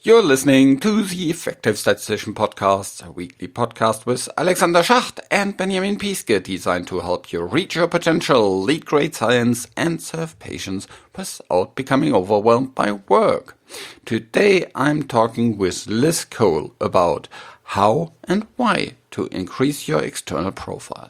You're listening to the Effective Statistician Podcast, a weekly podcast with Alexander Schacht and Benjamin Piske, designed to help you reach your potential, lead great science, and serve patients without becoming overwhelmed by work. Today I'm talking with Liz Cole about how and why to increase your external profile.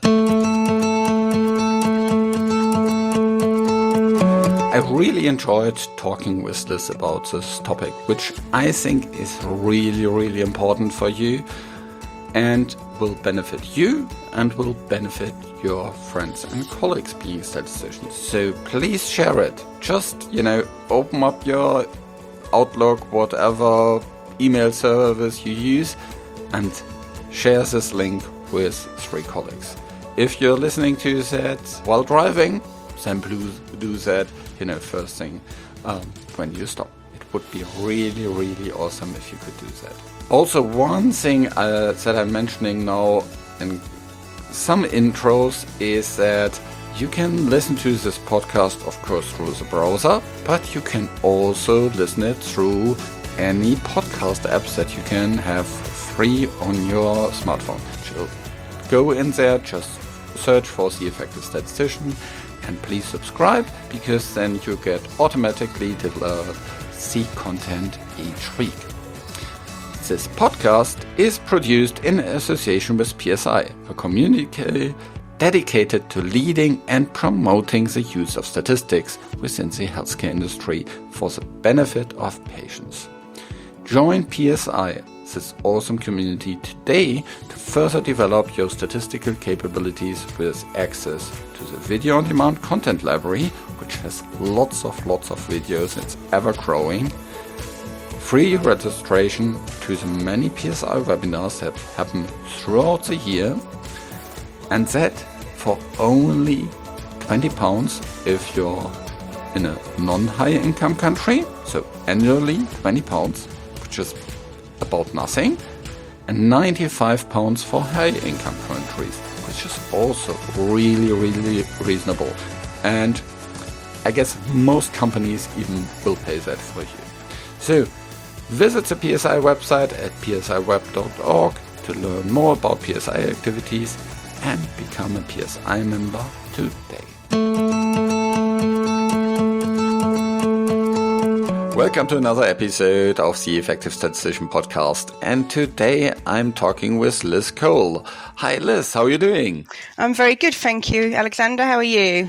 I really enjoyed talking with Liz about this topic, which I think is really important for you and will benefit you and will benefit your friends and colleagues being statisticians. So please share it. Just, open up your Outlook, whatever email service you use, and share this link with 3 colleagues. If you're listening to that while driving, then please do that, first thing when you stop. It would be really awesome if you could do that. Also, one thing that I'm mentioning now in some intros is that you can listen to this podcast, of course, through the browser, but you can also listen it through any podcast apps that you can have free on your smartphone. So go in there, just search for The Effective Statistician, and please subscribe, because then you get automatically delivered the content each week. This podcast is produced in association with PSI, a community dedicated to leading and promoting the use of statistics within the healthcare industry for the benefit of patients. Join PSI, this awesome community, today to further develop your statistical capabilities with access to the video on demand content library, which has lots of videos. It's ever growing. Free registration to the many PSI webinars that happen throughout the year, and that for only £20 if you're in a non-high income country. So annually £20, which is about nothing, and £95 for high income countries, which is also really reasonable. And I guess most companies even will pay that for you. So visit the PSI website at psiweb.org to learn more about PSI activities and become a PSI member today. Welcome to another episode of the Effective Statistician Podcast, and today I'm talking with Liz Cole. Hi Liz, how are you doing? I'm very good, thank you. Alexander, how are you?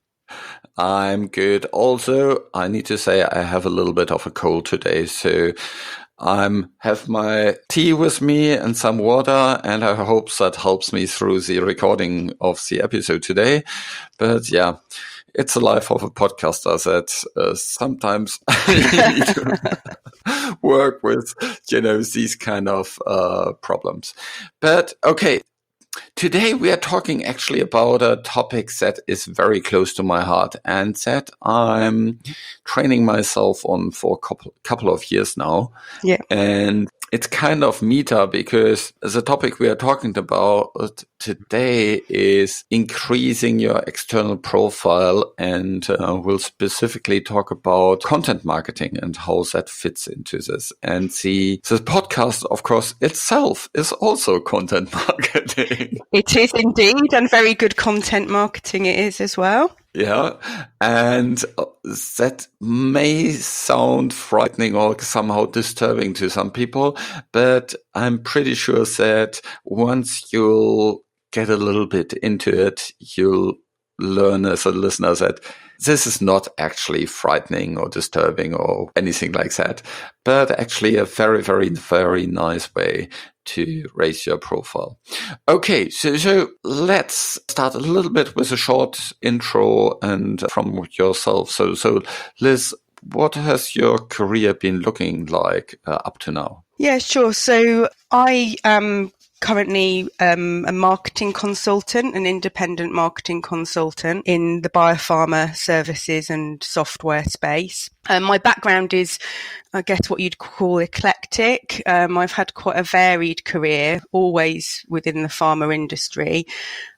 I'm good also. I need to say I have a little bit of a cold today, so I have my tea with me and some water, and I hope that helps me through the recording of the episode today. But yeah, it's the life of a podcaster that sometimes you need to work with, these kind of problems. But okay, today we are talking actually about a topic that is very close to my heart and that I'm training myself on for a couple of years now. Yeah. And it's kind of meta, because the topic we are talking about today is increasing your external profile, and we'll specifically talk about content marketing and how that fits into this. And the podcast, of course, itself is also content marketing. It is indeed, and very good content marketing it is as well. Yeah, and that may sound frightening or somehow disturbing to some people, but I'm pretty sure that once you'll get a little bit into it, you'll learn as a listener that this is not actually frightening or disturbing or anything like that, but actually a very nice way to raise your profile. Okay, so let's start a little bit with a short intro and from yourself. So Liz, what has your career been looking like up to now? Yeah, sure. So I am currently a marketing consultant, an independent marketing consultant in the biopharma services and software space. My background is, I guess, what you'd call eclectic. I've had quite a varied career, always within the pharma industry.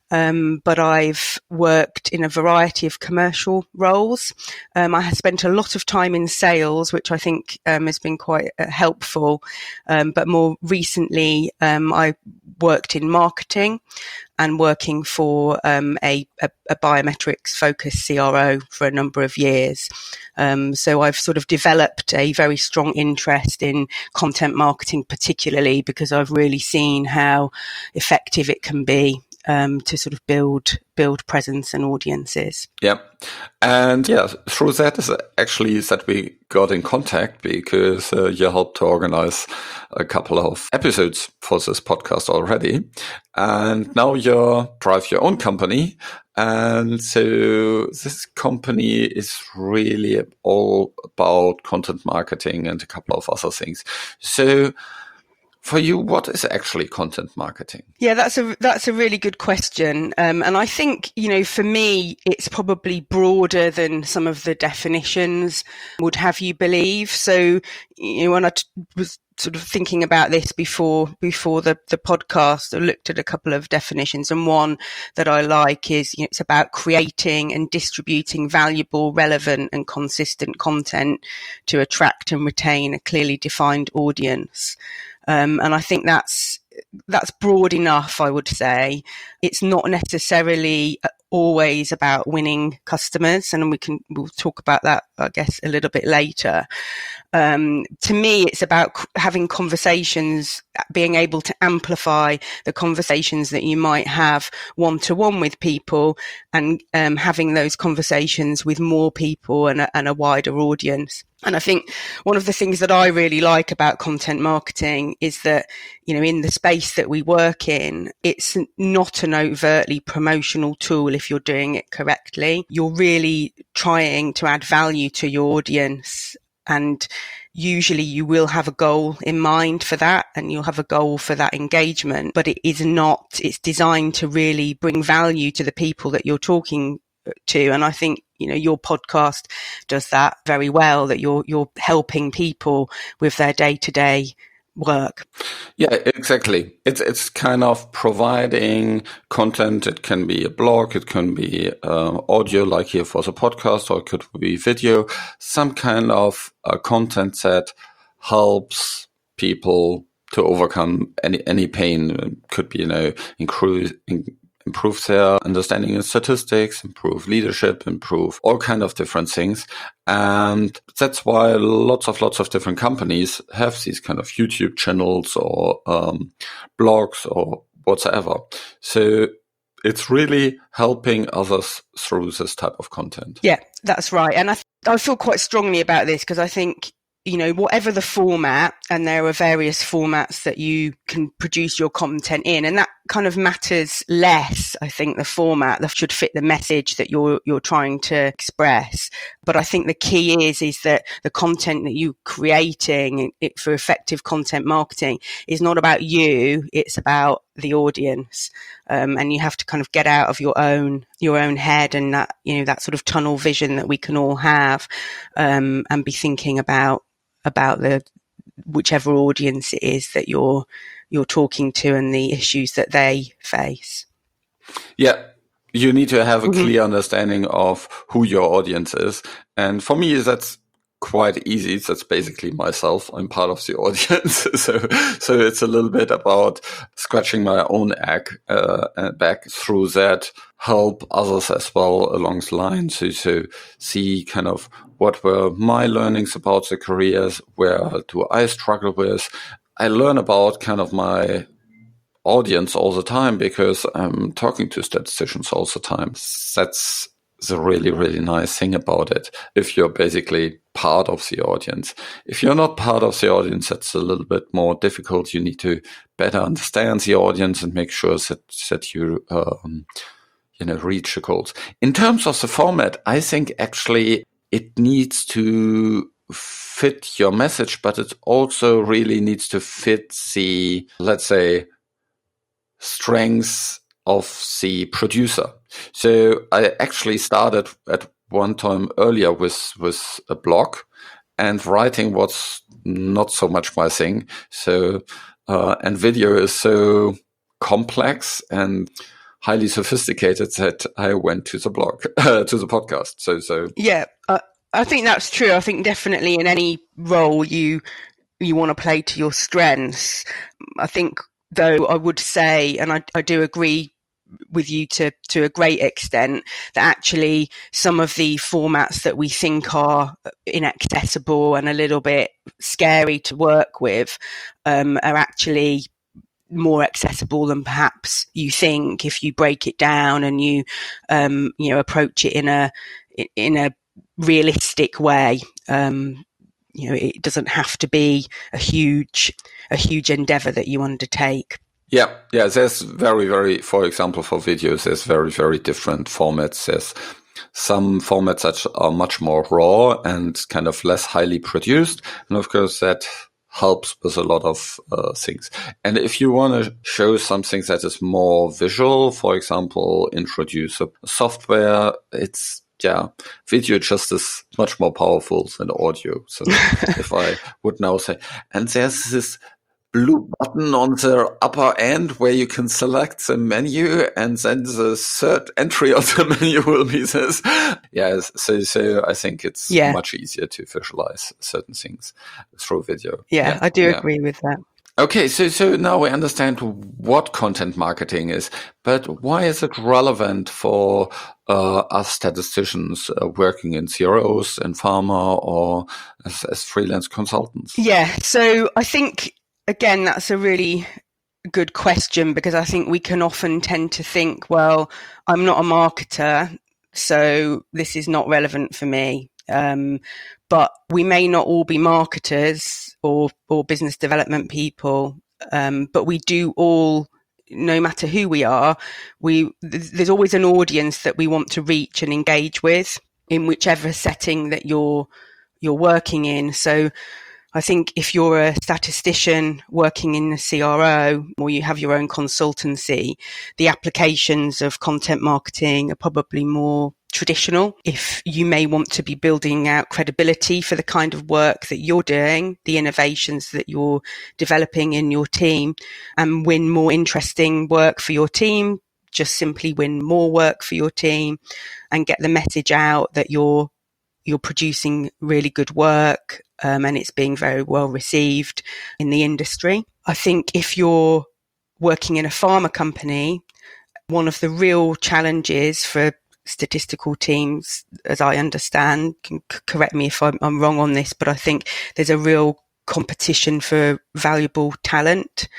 but I've worked in a variety of commercial roles. I have spent a lot of time in sales, which I think has been quite helpful. But more recently, I worked in marketing and working for a biometrics focused CRO for a number of years. So I've sort of developed a very strong interest in content marketing, particularly because I've really seen how effective it can be to sort of build presence and audiences. Yeah. And through that is actually that we got in contact because you helped to organize a couple of episodes for this podcast already. And now you drive your own company. And so this company is really all about content marketing and a couple of other things. So for you, what is actually content marketing? Yeah, that's a really good question. And I think, for me, it's probably broader than some of the definitions would have you believe. So, when I was sort of thinking about this before the podcast, I looked at a couple of definitions, and one that I like is, it's about creating and distributing valuable, relevant and consistent content to attract and retain a clearly defined audience. And I think that's broad enough, I would say. It's not necessarily always about winning customers, and we'll talk about that, I guess, a little bit later. To me, it's about having conversations, being able to amplify the conversations that you might have one-to-one with people, and having those conversations with more people and a wider audience. And I think one of the things that I really like about content marketing is that, in the space that we work in, it's not an overtly promotional tool if you're doing it correctly. You're really trying to add value to your audience, and usually you will have a goal in mind for that, and you'll have a goal for that engagement, but it's designed to really bring value to the people that you're talking to. And I think, your podcast does that very well, that you're helping people with their day-to-day work. Yeah, exactly. It's kind of providing content. It can be a blog, it can be audio like here for the podcast, or it could be video, some kind of content that helps people to overcome any pain. It could be, improve their understanding of statistics, improve leadership, improve all kind of different things. And that's why lots of different companies have these kind of YouTube channels or blogs or whatsoever. So it's really helping others through this type of content. Yeah, that's right. And I feel quite strongly about this because I think, whatever the format, and there are various formats that you can produce your content in, and that kind of matters less. I think the format that should fit the message that you're trying to express. But I think the key is that the content that you're creating for effective content marketing is not about you, it's about the audience. And you have to kind of get out of your own head and that, that sort of tunnel vision that we can all have, and be thinking about the whichever audience it is that you're talking to and the issues that they face. Yeah, you need to have a clear understanding of who your audience is. And for me, that's quite easy. That's basically myself. I'm part of the audience. So it's a little bit about scratching my own back through that, help others as well along the line. So see kind of what were my learnings about the careers, where do I struggle with. I learn about kind of my audience all the time because I'm talking to statisticians all the time. That's the really, really nice thing about it. If you're basically part of the audience. If you're not part of the audience, that's a little bit more difficult. You need to better understand the audience and make sure that you reach the goals. In terms of the format, I think actually it needs to fit your message, but it also really needs to fit the, let's say, strengths of the producer. So I actually started at one time earlier with a blog, and writing was not so much my thing. So and video is so complex, and highly sophisticated that I went to the blog, to the podcast. So Yeah, I think that's true. I think definitely in any role you want to play to your strengths. I think, though, I would say, and I do agree with you to a great extent, that actually some of the formats that we think are inaccessible and a little bit scary to work with are actually more accessible than perhaps you think if you break it down and you approach it in a realistic way. It doesn't have to be a huge endeavor that you undertake. Yeah. There's very, for example, for videos, there's very, very different formats. There's some formats that are much more raw and kind of less highly produced. And of course, that helps with a lot of things. And if you want to show something that is more visual, for example, introduce a software, video just is much more powerful than audio. So if I would now say, and there's this blue button on the upper end where you can select the menu, and then the third entry of the menu will be this. So I think it's much easier to visualize certain things through video. Yeah, I do agree with that. Okay, so now we understand what content marketing is, but why is it relevant for us statisticians working in CROs and pharma or as freelance consultants? Yeah, so I think, again, that's a really good question, because I think we can often tend to think, well, I'm not a marketer, so this is not relevant for me. But we may not all be marketers or business development people, but we do all, no matter who we are, there's always an audience that we want to reach and engage with in whichever setting that you're working in. So I think if you're a statistician working in a CRO, or you have your own consultancy, the applications of content marketing are probably more traditional. If you may want to be building out credibility for the kind of work that you're doing, the innovations that you're developing in your team, and win more interesting work for your team, just simply win more work for your team and get the message out that you're producing really good work, and it's being very well received in the industry. I think if you're working in a pharma company, one of the real challenges for statistical teams, as I understand, can correct me if I'm wrong on this, but I think there's a real competition for valuable talent.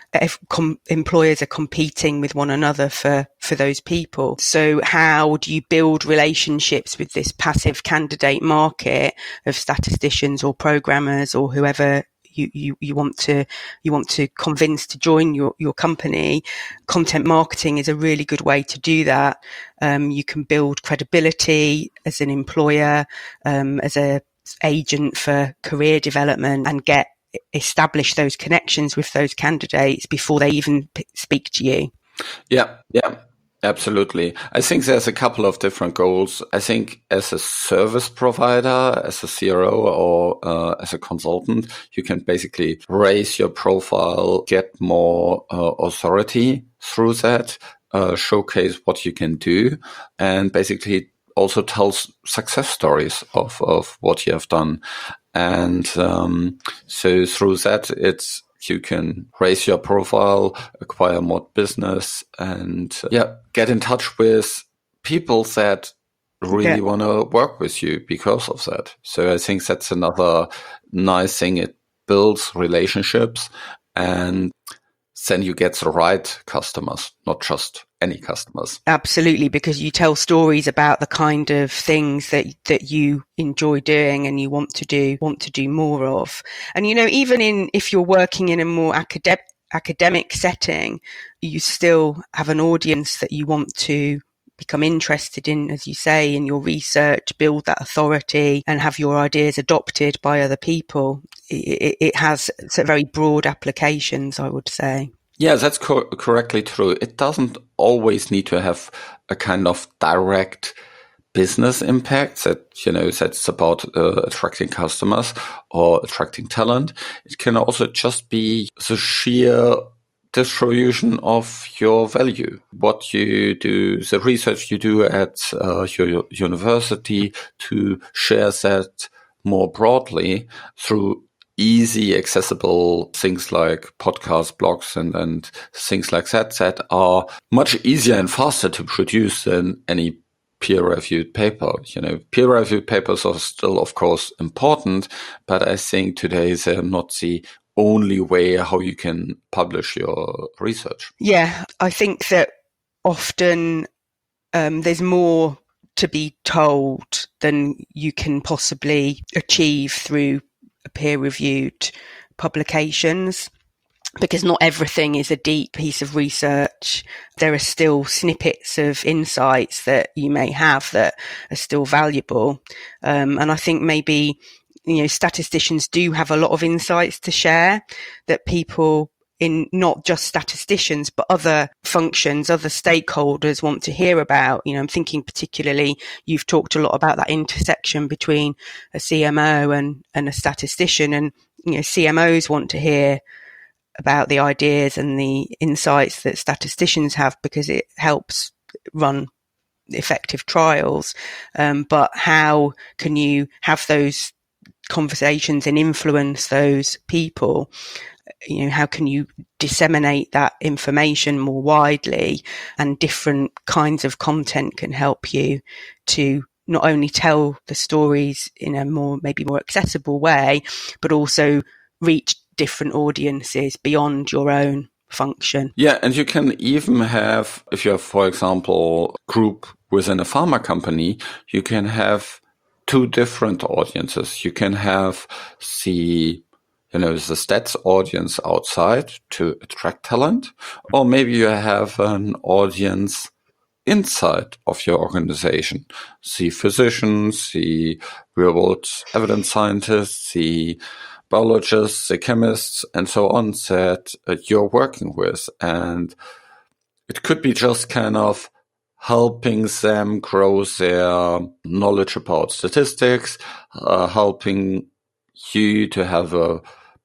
Employers are competing with one another for those people. So how do you build relationships with this passive candidate market of statisticians or programmers or whoever you want to convince to join your company? Content marketing is a really good way to do that. You can build credibility as an employer, as a agent for career development, and establish those connections with those candidates before they even speak to you. Yeah, absolutely. I think there's a couple of different goals. I think as a service provider, as a CRO or as a consultant, you can basically raise your profile, get more authority through that, showcase what you can do, and basically also tell success stories of what you have done. And so through that, you can raise your profile, acquire more business, and get in touch with people that really want to work with you because of that. So I think that's another nice thing. It builds relationships, and then you get the right customers, not just any customers. Absolutely, because you tell stories about the kind of things that you enjoy doing and you want to do more of. And even if you're working in a more academic setting, you still have an audience that you want to become interested in, as you say, in your research, build that authority and have your ideas adopted by other people. It has very broad applications, I would say. Yeah, that's correctly true. It doesn't always need to have a kind of direct business impact that's about attracting customers or attracting talent. It can also just be the sheer distribution of your value, what you do, the research you do at your university, to share that more broadly through easy, accessible things like podcasts, blogs, and things like that are much easier and faster to produce than any peer-reviewed paper. Peer-reviewed papers are still, of course, important, but I think today they're not the only way how you can publish your research. Yeah, I think that often there's more to be told than you can possibly achieve through peer-reviewed publications, because not everything is a deep piece of research. There are still snippets of insights that you may have that are still valuable. And I think maybe, statisticians do have a lot of insights to share that people in not just statisticians, but other functions, other stakeholders want to hear about. I'm thinking particularly, you've talked a lot about that intersection between a CMO and a statistician, and, CMOs want to hear about the ideas and the insights that statisticians have because it helps run effective trials. But how can you have those conversations and influence those people? How can you disseminate that information more widely? And different kinds of content can help you to not only tell the stories in a maybe more accessible way, but also reach different audiences beyond your own function. Yeah, and you can even have, if you have, for example, a group within a pharma company, you can have two different audiences. You can have the stats audience outside to attract talent, or maybe you have an audience inside of your organization. The physicians, the real-world evidence scientists, the biologists, the chemists, and so on that you're working with. And it could be just kind of helping them grow their knowledge about statistics, helping you to have a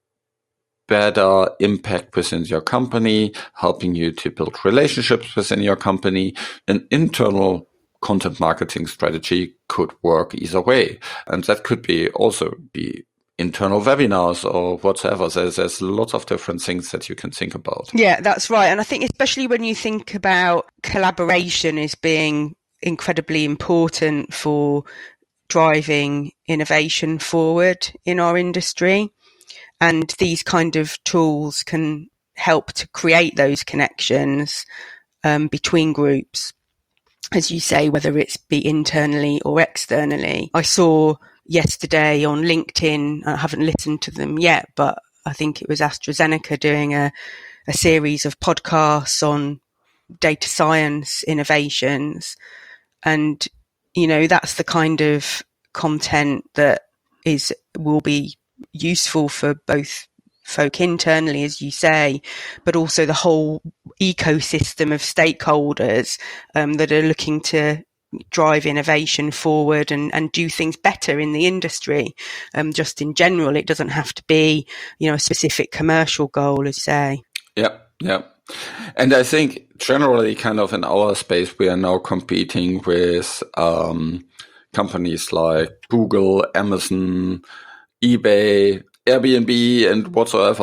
better impact within your company, helping you to build relationships within your company. An internal content marketing strategy could work either way. And that could also be internal webinars or whatever. There's lots of different things that you can think about. Yeah, that's right. And I think especially when you think about collaboration as being incredibly important for driving innovation forward in our industry. And these kind of tools can help to create those connections between groups, as you say, whether it's be internally or externally. I saw yesterday on LinkedIn, I haven't listened to them yet, but I think it was AstraZeneca doing a series of podcasts on data science innovations. And, that's the kind of content that will be useful for both folk internally, as you say, but also the whole ecosystem of stakeholders that are looking to drive innovation forward and do things better in the industry. Just in general, it doesn't have to be, a specific commercial goal, as you say. Yeah. And I think generally kind of in our space, we are now competing with companies like Google, Amazon, eBay, Airbnb, and whatsoever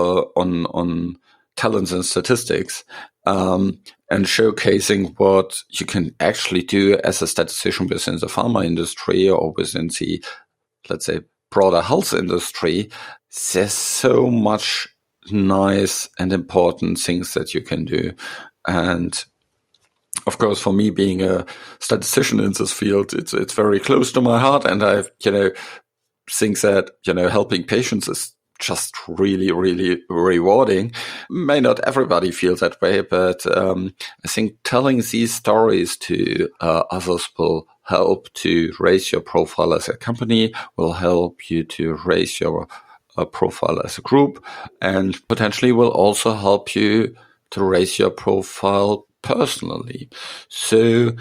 on talents and statistics, and showcasing what you can actually do as a statistician within the pharma industry or within the, let's say, broader health industry. There's so much nice and important things that you can do. And of course, for me being a statistician in this field, it's very close to my heart, and I think that helping patients is just really, really rewarding. May not everybody feel that way, but I think telling these stories to others will help to raise your profile as a company, will help you to raise your profile as a group, and potentially will also help you to raise your profile personally. So,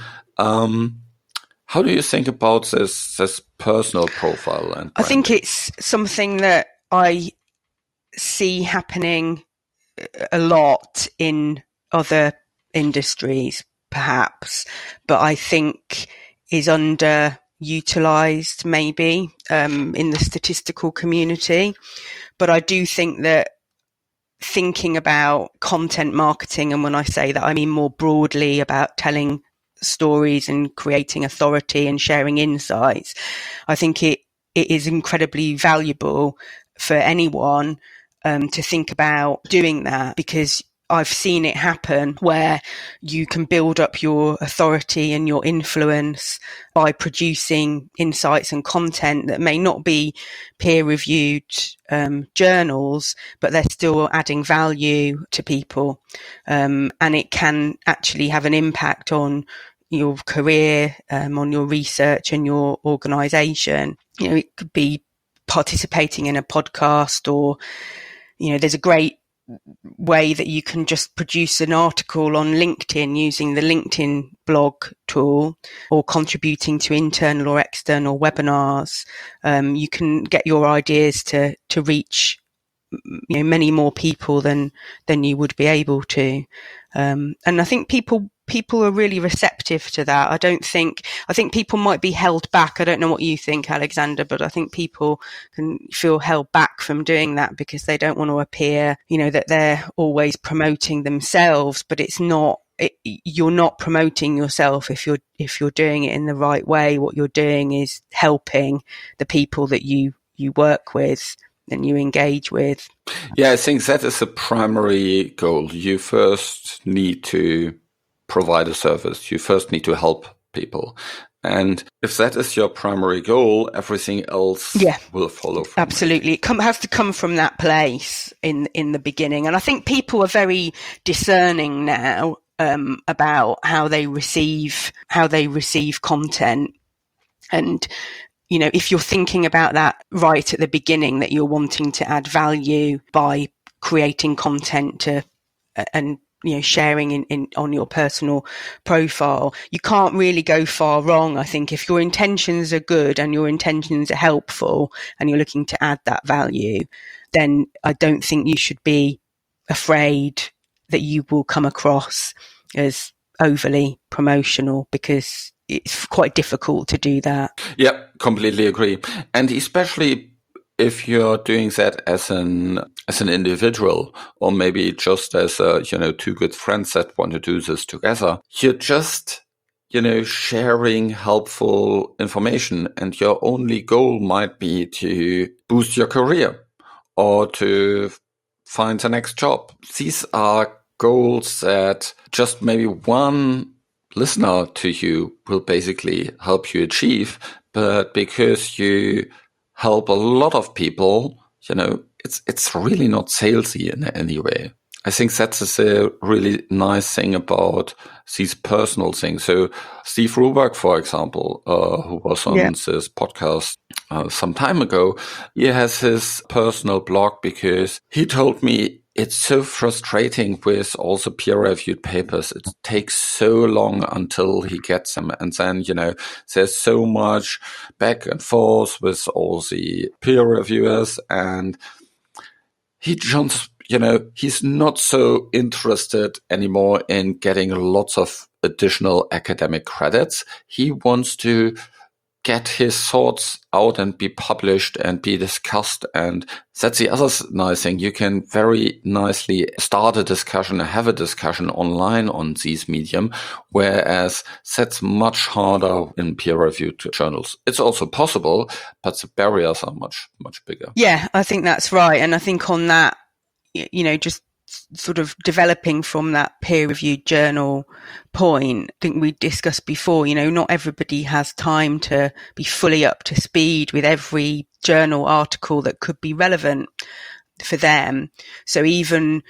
how do you think about this personal profile? And I think it's something that I see happening a lot in other industries, perhaps, but I think is underutilized maybe in the statistical community. But I do think that thinking about content marketing, and when I say that, I mean more broadly about telling stories and creating authority and sharing insights, I think it is incredibly valuable for anyone to think about doing that, because I've seen it happen where you can build up your authority and your influence by producing insights and content that may not be peer-reviewed journals, but they're still adding value to people. And it can actually have an impact on your career, on your research and your organisation. You know, it could be participating in a podcast, or, you know, there's a great way that you can just produce an article on LinkedIn using the LinkedIn blog tool, or contributing to internal or external webinars. You can get your ideas to reach, you know, many more people than you would be able to. And I think people are really receptive to that. I think people might be held back. I don't know what you think, Alexander, but I think people can feel held back from doing that because they don't want to appear, you know, that they're always promoting themselves, but it's not. You're not promoting yourself if you're doing it in the right way. What you're doing is helping the people that you work with and you engage with. Yeah, I think that is the primary goal. You first need to provide a service. You first need to help people. And if that is your primary goal, everything else will follow from absolutely. It has to come from that place in the beginning. And I think people are very discerning now about how they receive content. And, you know, if you're thinking about that right at the beginning, that you're wanting to add value by creating content and, you know, sharing in on your personal profile, you can't really go far wrong. I think if your intentions are good and your intentions are helpful and you're looking to add that value, then I don't think you should be afraid that you will come across as overly promotional, because it's quite difficult to do that. Yeah, completely agree. And especially if you're doing that as an individual, or maybe just as two good friends that want to do this together, you're just, sharing helpful information, and your only goal might be to boost your career or to find the next job. These are goals that just maybe one listener to you will basically help you achieve, but because you help a lot of people, it's really not salesy in any way. I think that's a really nice thing about these personal things. So Steve Ruberg, for example, who was on this podcast some time ago, he has his personal blog because he told me it's so frustrating with all the peer-reviewed papers. It takes so long until he gets them. And then, there's so much back and forth with all the peer reviewers. And he just, he's not so interested anymore in getting lots of additional academic credits. He wants to get his thoughts out and be published and be discussed. And that's the other nice thing. You can very nicely start a discussion, have a discussion online on these medium, whereas that's much harder in peer-reviewed journals. It's also possible, but the barriers are much, much bigger. Yeah, I think that's right. And I think on that, just sort of developing from that peer-reviewed journal point, I think we discussed before, not everybody has time to be fully up to speed with every journal article that could be relevant for them. So even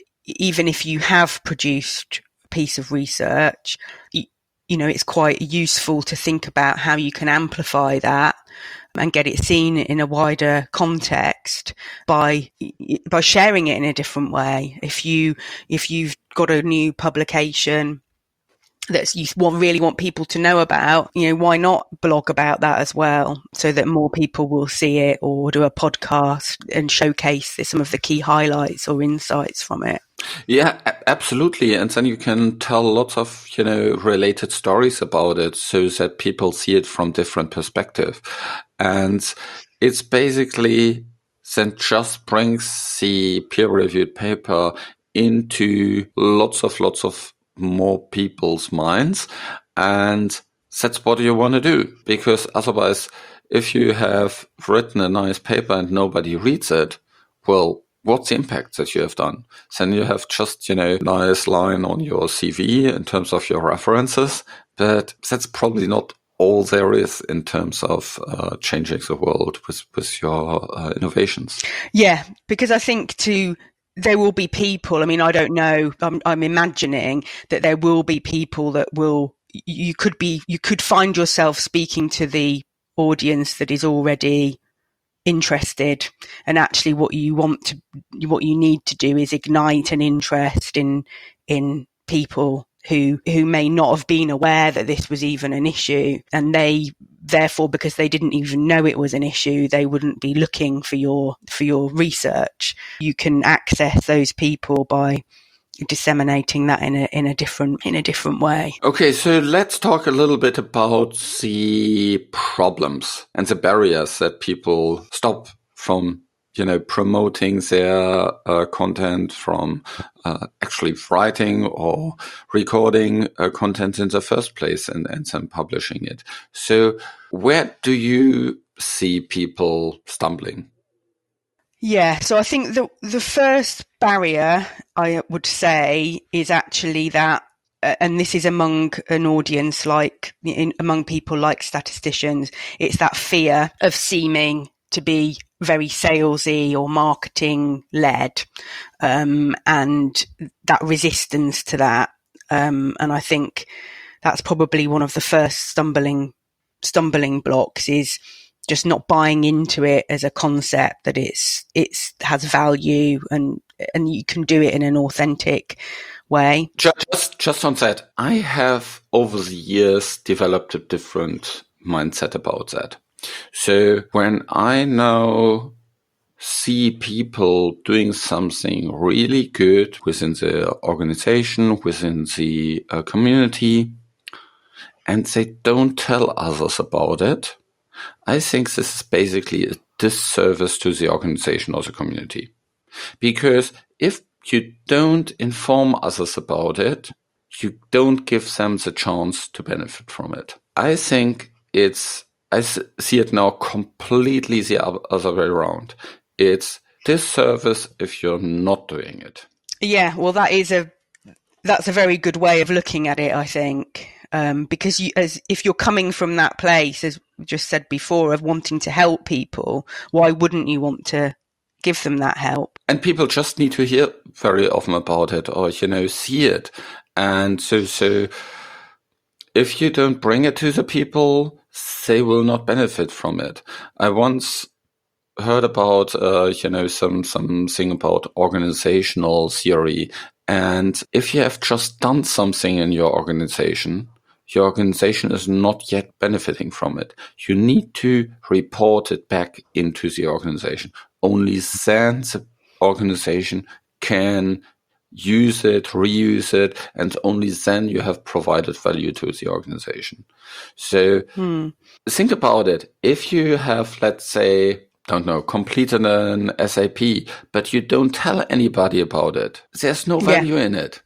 if you have produced a piece of research, it's quite useful to think about how you can amplify that and get it seen in a wider context by sharing it in a different way. If you've got a new publication that you really want people to know about, why not blog about that as well, so that more people will see it, or do a podcast and showcase some of the key highlights or insights from it. Yeah, absolutely. And then you can tell lots of, related stories about it so that people see it from different perspective. And it's basically then just brings the peer-reviewed paper into lots of more people's minds. And that's what you want to do, because otherwise, if you have written a nice paper and nobody reads it, well, what's the impact that you have done? Then you have just, nice line on your CV in terms of your references, but that's probably not all there is in terms of changing the world with your innovations. Yeah, because I think there will be people, I mean, I don't know, I'm imagining that there will be people that you could find yourself speaking to the audience that is already interested, and actually what you need to do is ignite an interest in people who may not have been aware that this was even an issue, and they therefore, because they didn't even know it was an issue, they wouldn't be looking for your research. You can access those people by disseminating that in a different way. Okay, so let's talk a little bit about the problems and the barriers that people stop from, promoting their content, from actually writing or recording content in the first place and then publishing it. So where do you see people stumbling? Yeah, so I think the first barrier I would say is actually that, and this is among an audience among people like statisticians, it's that fear of seeming to be very salesy or marketing led, and that resistance to that. And I think that's probably one of the first stumbling blocks, is just not buying into it as a concept that it's has value and you can do it in an authentic way. Just on that, I have over the years developed a different mindset about that. So when I now see people doing something really good within the organization, within the community, and they don't tell others about it, I think this is basically a disservice to the organization or the community. Because if you don't inform others about it, you don't give them the chance to benefit from it. I think I see it now completely the other way around. It's disservice if you're not doing it. Yeah, well, that's a very good way of looking at it, I think. Because if you're coming from that place, as we just said before, of wanting to help people, why wouldn't you want to give them that help? And people just need to hear very often about it, or see it. And so if you don't bring it to the people, they will not benefit from it. I once heard about something about organizational theory, and if you have just done something in your organization is not yet benefiting from it. You need to report it back into the organization. Only then the organization can use it, reuse it, and only then you have provided value to the organization. So think about it. If you have, let's say, completed an SAP, but you don't tell anybody about it, there's no value in it.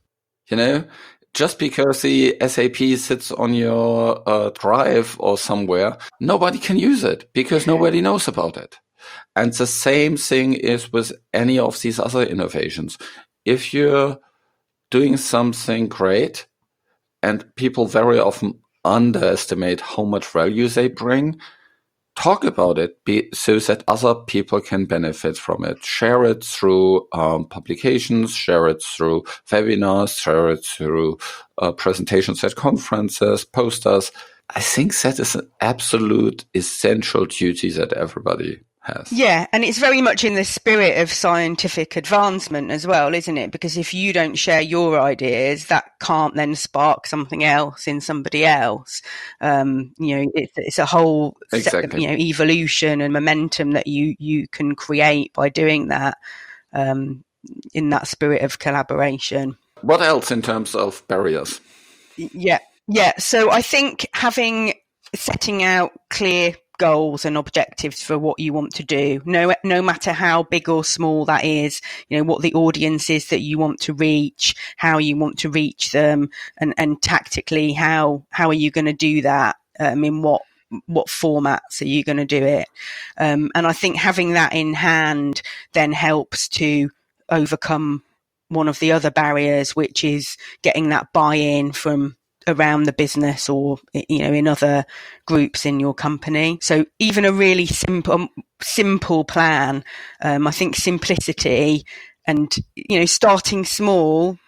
Just because the SAP sits on your drive or somewhere, nobody can use it because nobody knows about it. And the same thing is with any of these other innovations. If you're doing something great and people very often underestimate how much value they bring, talk about it so that other people can benefit from it. Share it through publications, share it through webinars, share it through presentations at conferences, posters. I think that is an absolute essential duty that everybody has. Yeah, and it's very much in the spirit of scientific advancement as well, isn't it? Because if you don't share your ideas, that can't then spark something else in somebody else. It's a whole evolution and momentum that you can create by doing that. in that spirit of collaboration. What else in terms of barriers? Yeah. So I think setting out clear goals and objectives for what you want to do, no matter how big or small that is, what the audience is that you want to reach, how you want to reach them, and tactically how are you going to do that, in what formats are you going to do it, and I think having that in hand then helps to overcome one of the other barriers, which is getting that buy-in from around the business or, in other groups in your company. So even a really simple plan, I think simplicity and, starting small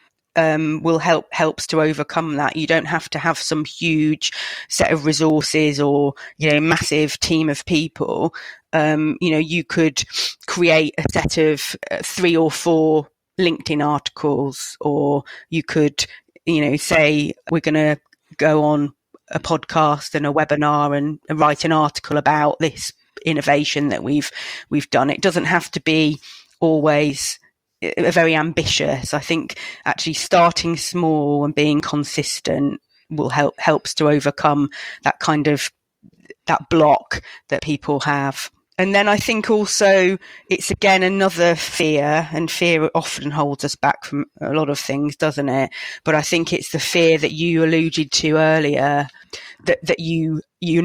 helps to overcome that. You don't have to have some huge set of resources or, massive team of people. You could create a set of 3 or 4 LinkedIn articles, or you could, say we're going to go on a podcast and a webinar and write an article about this innovation that we've done. It doesn't have to be always very ambitious. I think actually starting small and being consistent helps to overcome that kind of that block that people have. And then I think also it's again another fear, and fear often holds us back from a lot of things, doesn't it? But I think it's the fear that you alluded to earlier, that you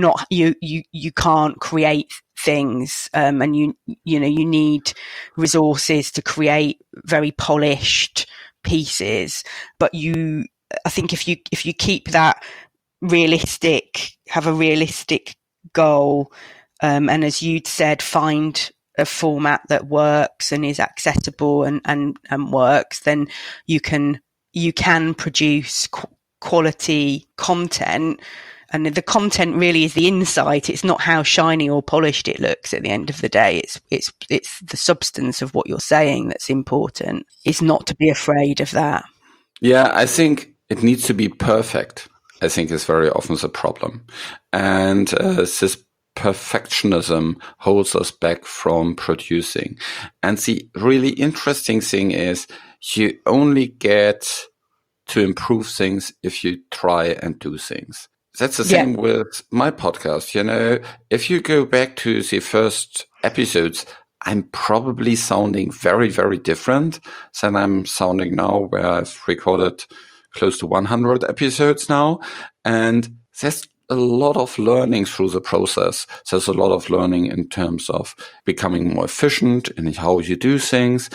can't create things, and you need resources to create very polished pieces. But I think if you keep that realistic, have a realistic goal. And as you'd said, find a format that works and is accessible and works, then you can produce quality content. And the content really is the insight. It's not how shiny or polished it looks at the end of the day. It's the substance of what you're saying that's important. It's not to be afraid of that. Yeah, I think it needs to be perfect, I think is very often the problem. And this perfectionism holds us back from producing. And the really interesting thing is you only get to improve things if you try and do things. That's the same with my podcast. If you go back to the first episodes, I'm probably sounding very, very different than I'm sounding now, where I've recorded close to 100 episodes now. And there's a lot of learning through the process. There's a lot of learning in terms of becoming more efficient in how you do things,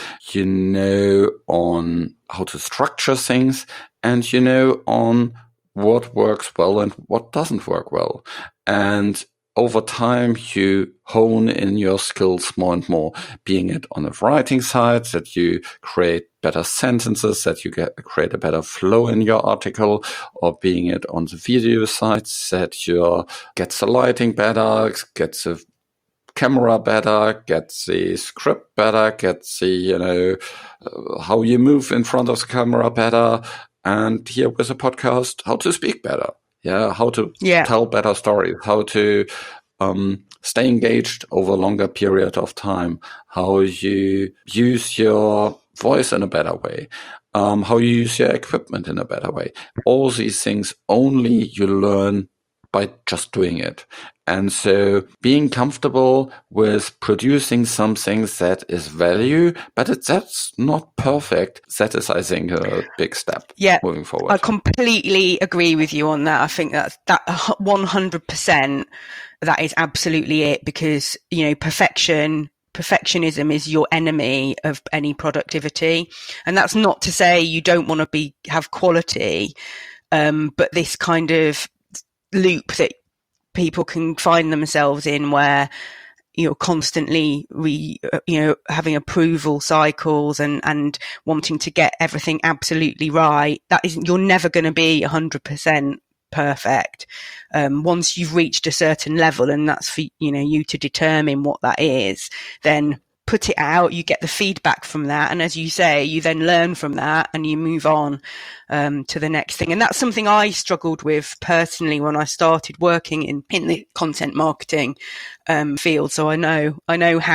on how to structure things, and on what works well and what doesn't work well. And over time, you hone in your skills more and more, being it on the writing side, that you create better sentences, that you create a better flow in your article, or being it on the video side, that you get the lighting better, get the camera better, get the script better, get the, how you move in front of the camera better. And here with a podcast, how to speak better. Yeah, how to tell better stories, how to stay engaged over a longer period of time, how you use your voice in a better way, how you use your equipment in a better way. All these things only you learn by just doing it. And so being comfortable with producing something that is value, but that's not perfect. That is, I think, a big step moving forward. I completely agree with you on that. I think that 100%, that is absolutely it, because, perfectionism is your enemy of any productivity. And that's not to say you don't want to have quality, but this kind of loop that people can find themselves in, where you're constantly having approval cycles and wanting to get everything absolutely right. You're never going to be 100% perfect. Once you've reached a certain level, and that's for you to determine what that is, then put it out, you get the feedback from that, and as you say, you then learn from that and you move on to the next thing. And that's something I struggled with personally when I started working in the content marketing field. So I know how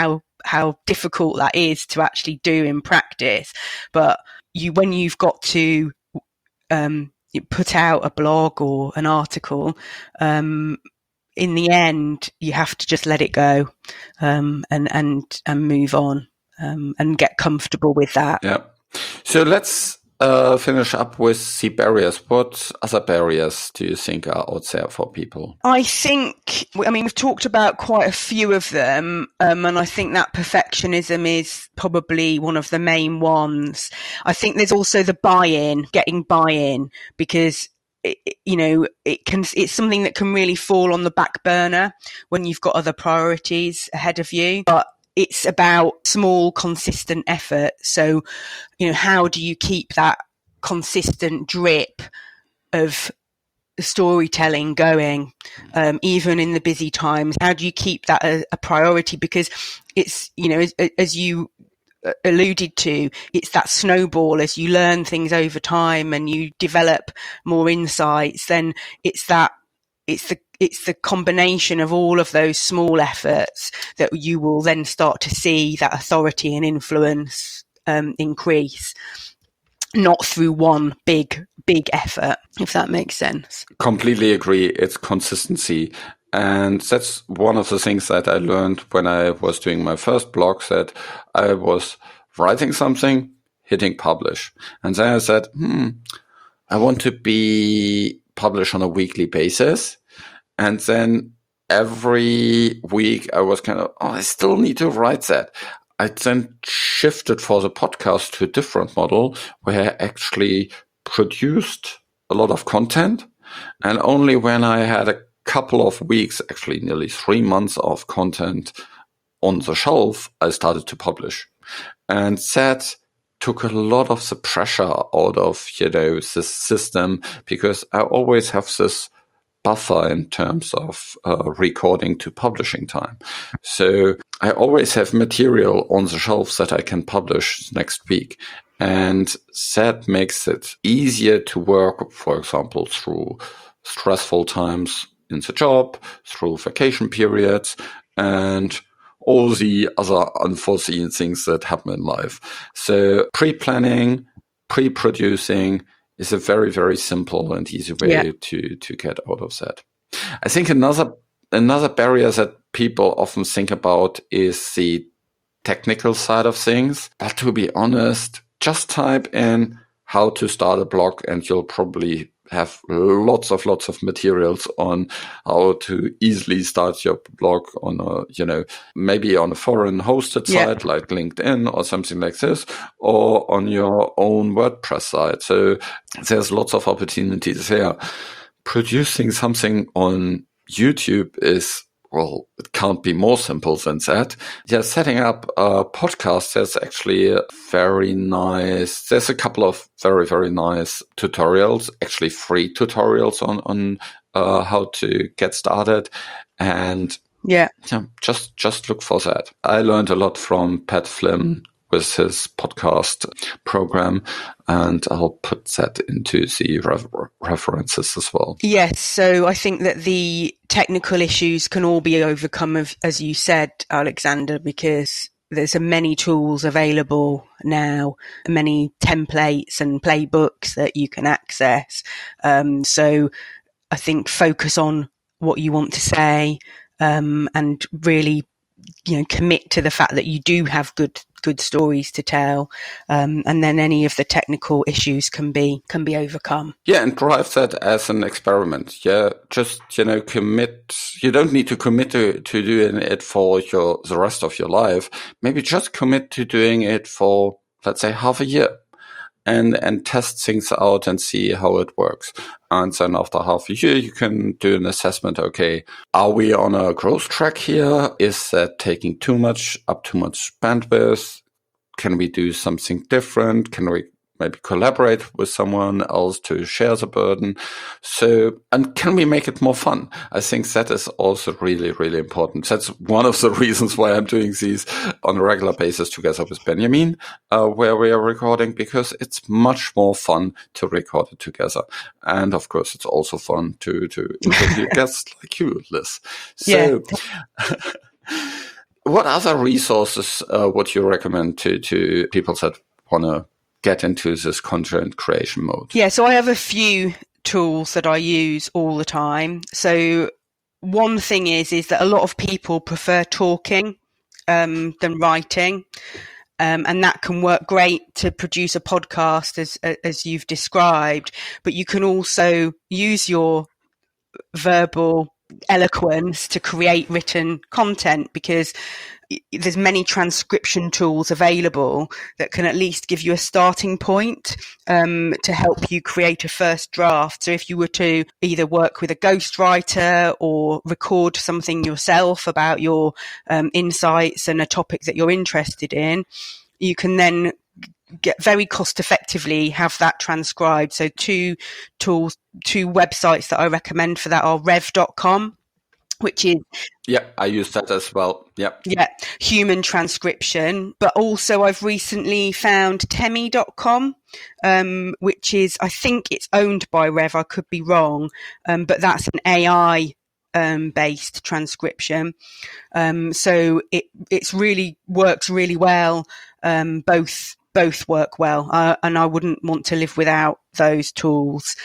how difficult that is to actually do in practice. But when you've got to put out a blog or an article, in the end, you have to just let it go, and move on, and get comfortable with that. Yeah. So let's finish up with the barriers. What other barriers do you think are out there for people? I think, we've talked about quite a few of them, and I think that perfectionism is probably one of the main ones. I think there's also the getting buy-in, because it's something that can really fall on the back burner when you've got other priorities ahead of you. But it's about small, consistent effort. So, how do you keep that consistent drip of storytelling going, even in the busy times? How do you keep that a priority? Because it's, as you alluded to, it's that snowball. As you learn things over time and you develop more insights, then it's the combination of all of those small efforts that you will then start to see that authority and influence increase, not through one big effort, if that makes sense. Completely agree. It's consistency. And that's one of the things that I learned when I was doing my first blog, that I was writing something, hitting publish. And then I said, I want to be published on a weekly basis. And then every week I was kind of, I still need to write that. I then shifted for the podcast to a different model where I actually produced a lot of content. And only when I had a couple of weeks, actually nearly 3 months of content on the shelf, I started to publish. And that took a lot of the pressure out of, this system, because I always have this buffer in terms of recording to publishing time. So I always have material on the shelves that I can publish next week. And that makes it easier to work, for example, through stressful times in the job, through vacation periods, and all the other unforeseen things that happen in life. So pre-planning, pre-producing is a very, very simple and easy way to get out of that. I think another barrier that people often think about is the technical side of things. But to be honest, just type in how to start a blog and you'll probably have lots of materials on how to easily start your blog on maybe on a foreign hosted site like LinkedIn or something like this, or on your own WordPress site. So there's lots of opportunities there. Producing something on YouTube is, it can't be more simple than that. Yeah, setting up a podcast, there's actually very nice. There's a couple of very, very nice tutorials, actually free tutorials on how to get started. And just look for that. I learned a lot from Pat Flynn with his podcast program, and I'll put that into the references as well. Yes, so I think that the technical issues can all be overcome, as you said, Alexander, because there's many tools available now, many templates and playbooks that you can access. So I think focus on what you want to say, and really, commit to the fact that you do have good stories to tell, and then any of the technical issues can be overcome. Yeah, and drive that as an experiment. Yeah, just commit. You don't need to commit to doing it for the rest of your life. Maybe just commit to doing it for, let's say, half a year, and test things out and see how it works. And then after half a year, you can do an assessment. Okay, are we on a growth track here? Is that taking too much bandwidth? Can we do something different? Can we maybe collaborate with someone else to share the burden? So, and can we make it more fun? I think that is also really, really important. That's one of the reasons why I'm doing these on a regular basis together with Benjamin, where we are recording, because it's much more fun to record it together. And of course, it's also fun to interview guests like you, Liz. So, what other resources would you recommend to people that want to get into this content creation mode? Yeah, so I have a few tools that I use all the time. So one thing is that a lot of people prefer talking than writing. And that can work great to produce a podcast as you've described, but you can also use your verbal eloquence to create written content, because there's many transcription tools available that can at least give you a starting point to help you create a first draft. So if you were to either work with a ghostwriter or record something yourself about your insights and a topic that you're interested in, you can then get very cost effectively have that transcribed. So two websites that I recommend for that are rev.com, which is I use that as well. Human transcription. But also I've recently found temi.com, which is, I think it's owned by Rev, I could be wrong, but that's an AI based transcription. So it's really works really well. Both work well, and I wouldn't want to live without those tools.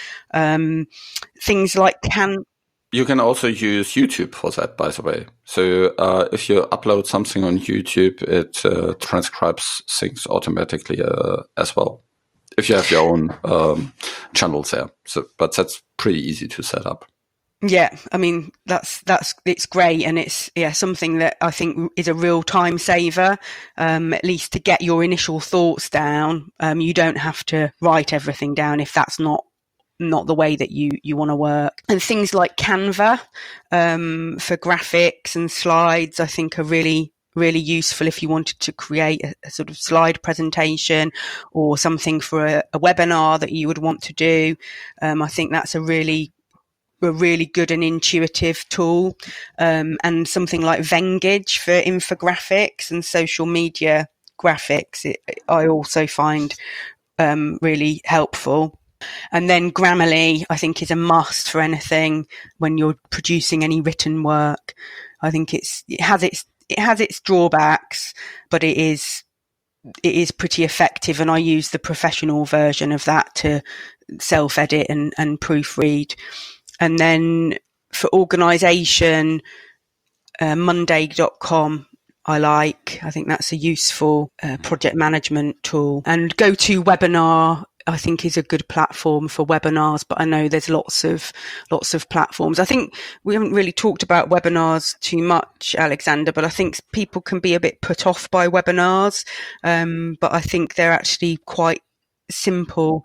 Things like You can also use YouTube for that, by the way. So if you upload something on YouTube, it transcribes things automatically as well, if you have your own channels there. But that's pretty easy to set up. Yeah, I mean, it's great, and it's something that I think is a real time saver, at least to get your initial thoughts down. You don't have to write everything down if that's not the way that you want to work. And things like Canva for graphics and slides, I think are really useful if you wanted to create a sort of slide presentation or something for a webinar that you would want to do. I think that's a really good and intuitive tool, and something like Venngage for infographics and social media graphics, I also find really helpful. And then Grammarly, I think, is a must for anything when you're producing any written work. I think it has its drawbacks, but it is pretty effective, and I use the professional version of that to self-edit and proofread. And then for organisation, Monday.com I think that's a useful project management tool. And GoToWebinar, I think, is a good platform for webinars, but I know there's lots of platforms. I think we haven't really talked about webinars too much, Alexander, but I think people can be a bit put off by webinars. But I think they're actually quite simple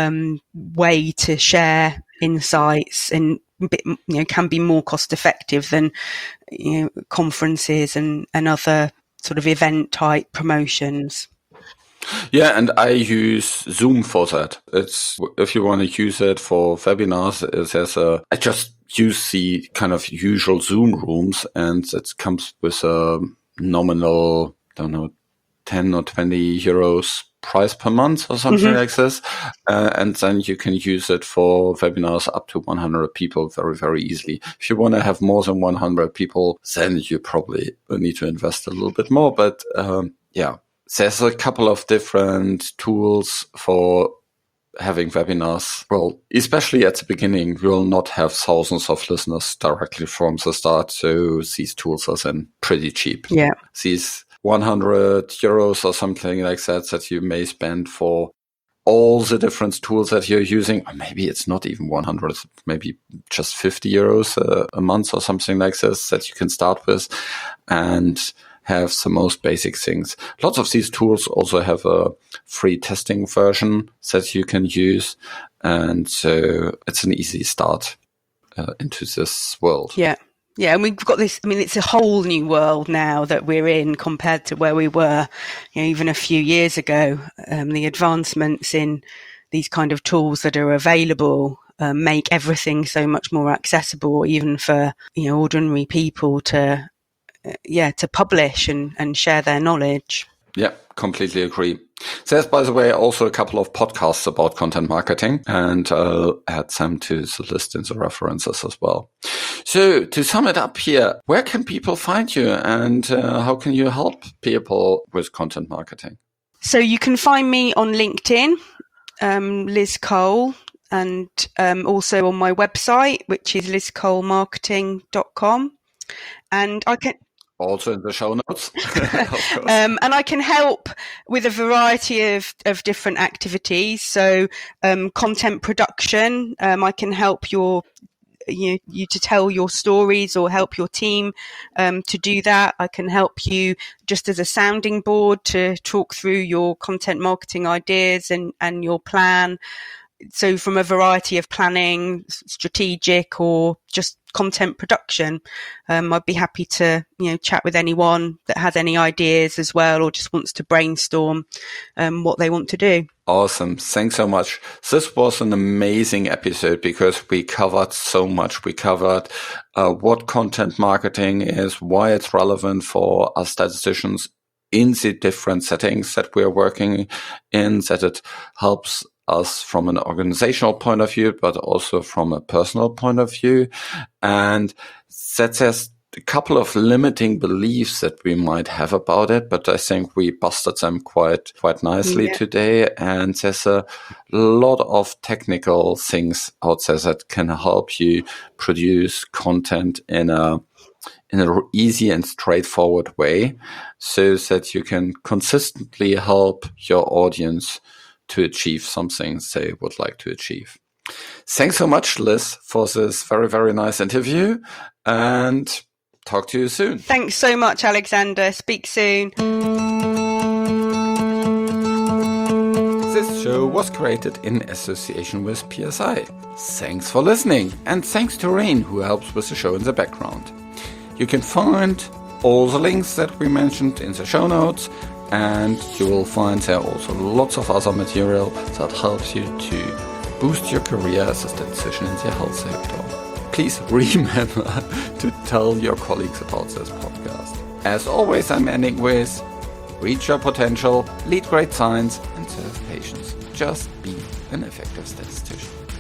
way to share insights, and can be more cost effective than conferences and other sort of event type promotions. Yeah, and I use Zoom for that. It's, if you want to use it for webinars, I just use the kind of usual Zoom rooms, and it comes with a nominal, 10 or 20 euros price per month or something like this. And then you can use it for webinars up to 100 people very, very easily. If you want to have more than 100 people, then you probably need to invest a little bit more. But there's a couple of different tools for having webinars. Well, especially at the beginning, we will not have thousands of listeners directly from the start. So these tools are then pretty cheap. Yeah. These 100 euros or something like that you may spend for all the different tools that you're using. Or maybe it's not even 100, maybe just 50 euros a month or something like this that you can start with and have the most basic things. Lots of these tools also have a free testing version that you can use. And so it's an easy start into this world. Yeah. Yeah, and we've got this, it's a whole new world now that we're in compared to where we were, even a few years ago. The advancements in these kind of tools that are available make everything so much more accessible, even for, ordinary people to publish and share their knowledge. Yeah, completely agree. There's, by the way, also a couple of podcasts about content marketing, and I'll add them to the list in the references as well. So to sum it up here, where can people find you and how can you help people with content marketing? So you can find me on LinkedIn, Liz Cole, and also on my website, which is lizcolemarketing.com. And I can also in the show notes. And I can help with a variety of different activities. So content production, I can help you to tell your stories or help your team to do that. I can help you just as a sounding board to talk through your content marketing ideas and your plan. So from a variety of planning, strategic, or just content production, I'd be happy to chat with anyone that has any ideas as well, or just wants to brainstorm what they want to do. Awesome. Thanks so much. This was an amazing episode because we covered so much. We covered what content marketing is, why it's relevant for us statisticians in the different settings that we're working in, that it helps us from an organizational point of view, but also from a personal point of view. And that there's a couple of limiting beliefs that we might have about it, but I think we busted them quite nicely today. And there's a lot of technical things out there that can help you produce content in an easy and straightforward way so that you can consistently help your audience to achieve something they would like to achieve. Thanks so much, Liz, for this very, very nice interview, and talk to you soon. Thanks so much, Alexander. Speak soon. This show was created in association with PSI. Thanks for listening, and thanks to Rain, who helps with the show in the background. You can find all the links that we mentioned in the show notes, and you will find there also lots of other material that helps you to boost your career as a statistician in the health sector. Please remember to tell your colleagues about this podcast. As always, I'm ending with: reach your potential, lead great science, and serve patients. Just be an effective statistician.